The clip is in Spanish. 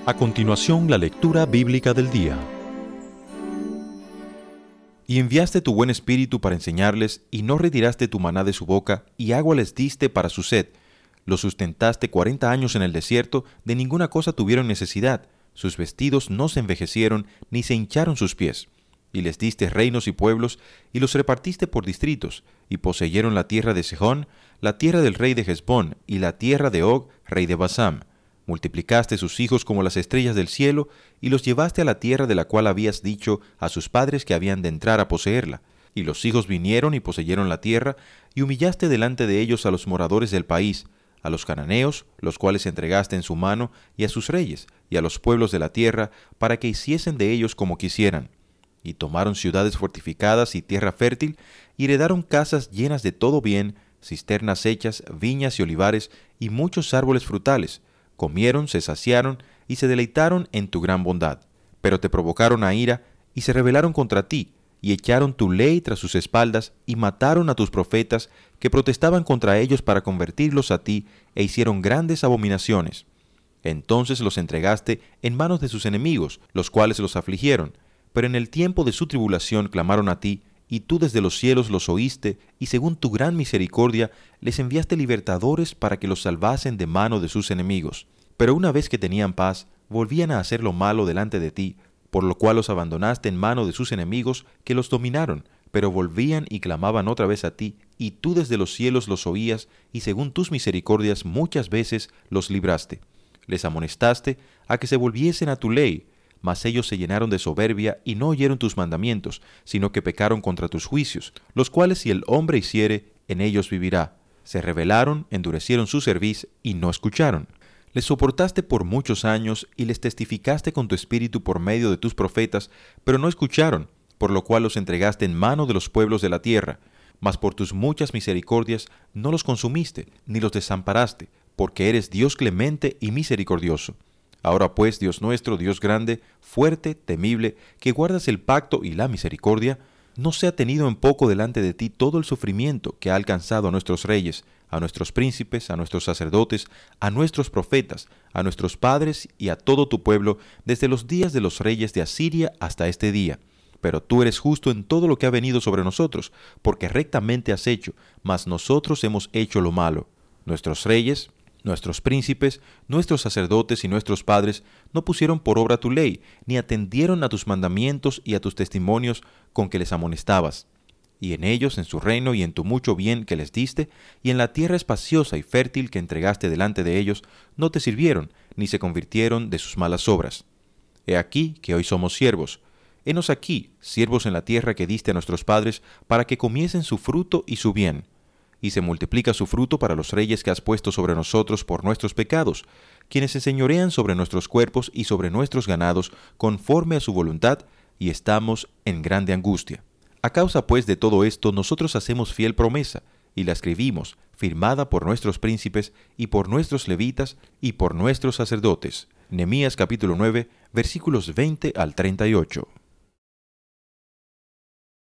A continuación, la lectura bíblica del día. Y enviaste tu buen espíritu para enseñarles, y no retiraste tu maná de su boca, y agua les diste para su sed. Los sustentaste 40 años en el desierto, de ninguna cosa tuvieron necesidad. Sus vestidos no se envejecieron, ni se hincharon sus pies. Y les diste reinos y pueblos, y los repartiste por distritos, y poseyeron la tierra de Sejón, la tierra del rey de Hesbón, y la tierra de Og, rey de Basán. Multiplicaste sus hijos como las estrellas del cielo, y los llevaste a la tierra de la cual habías dicho a sus padres que habían de entrar a poseerla. Y los hijos vinieron y poseyeron la tierra, y humillaste delante de ellos a los moradores del país, a los cananeos, los cuales entregaste en su mano, y a sus reyes, y a los pueblos de la tierra, para que hiciesen de ellos como quisieran. Y tomaron ciudades fortificadas y tierra fértil, y heredaron casas llenas de todo bien, cisternas hechas, viñas y olivares, y muchos árboles frutales. Comieron, se saciaron, y se deleitaron en tu gran bondad. Pero te provocaron a ira, y se rebelaron contra ti, y echaron tu ley tras sus espaldas, y mataron a tus profetas, que protestaban contra ellos para convertirlos a ti, e hicieron grandes abominaciones. Entonces los entregaste en manos de sus enemigos, los cuales los afligieron. Pero en el tiempo de su tribulación clamaron a ti, y tú desde los cielos los oíste, y según tu gran misericordia les enviaste libertadores para que los salvasen de mano de sus enemigos. Pero una vez que tenían paz, volvían a hacer lo malo delante de ti, por lo cual los abandonaste en mano de sus enemigos, que los dominaron, pero volvían y clamaban otra vez a ti, y tú desde los cielos los oías, y según tus misericordias muchas veces los libraste. Les amonestaste a que se volviesen a tu ley, mas ellos se llenaron de soberbia y no oyeron tus mandamientos, sino que pecaron contra tus juicios, los cuales si el hombre hiciere, en ellos vivirá. Se rebelaron, endurecieron su cerviz y no escucharon. Les soportaste por muchos años y les testificaste con tu espíritu por medio de tus profetas, pero no escucharon, por lo cual los entregaste en mano de los pueblos de la tierra. Mas por tus muchas misericordias no los consumiste, ni los desamparaste, porque eres Dios clemente y misericordioso. Ahora pues, Dios nuestro, Dios grande, fuerte, temible, que guardas el pacto y la misericordia, no sea tenido en poco delante de ti todo el sufrimiento que ha alcanzado a nuestros reyes, a nuestros príncipes, a nuestros sacerdotes, a nuestros profetas, a nuestros padres y a todo tu pueblo, desde los días de los reyes de Asiria hasta este día. Pero tú eres justo en todo lo que ha venido sobre nosotros, porque rectamente has hecho, mas nosotros hemos hecho lo malo. Nuestros reyes, nuestros príncipes, nuestros sacerdotes y nuestros padres no pusieron por obra tu ley, ni atendieron a tus mandamientos y a tus testimonios con que les amonestabas. Y en ellos, en su reino y en tu mucho bien que les diste, y en la tierra espaciosa y fértil que entregaste delante de ellos, no te sirvieron, ni se convirtieron de sus malas obras. He aquí que hoy somos siervos. Henos aquí, siervos en la tierra que diste a nuestros padres, para que comiesen su fruto y su bien. Y se multiplica su fruto para los reyes que has puesto sobre nosotros por nuestros pecados, quienes se señorean sobre nuestros cuerpos y sobre nuestros ganados, conforme a su voluntad, y estamos en grande angustia. A causa pues de todo esto, nosotros hacemos fiel promesa, y la escribimos, firmada por nuestros príncipes, y por nuestros levitas, y por nuestros sacerdotes. Nehemías capítulo 9, versículos 20 al 38.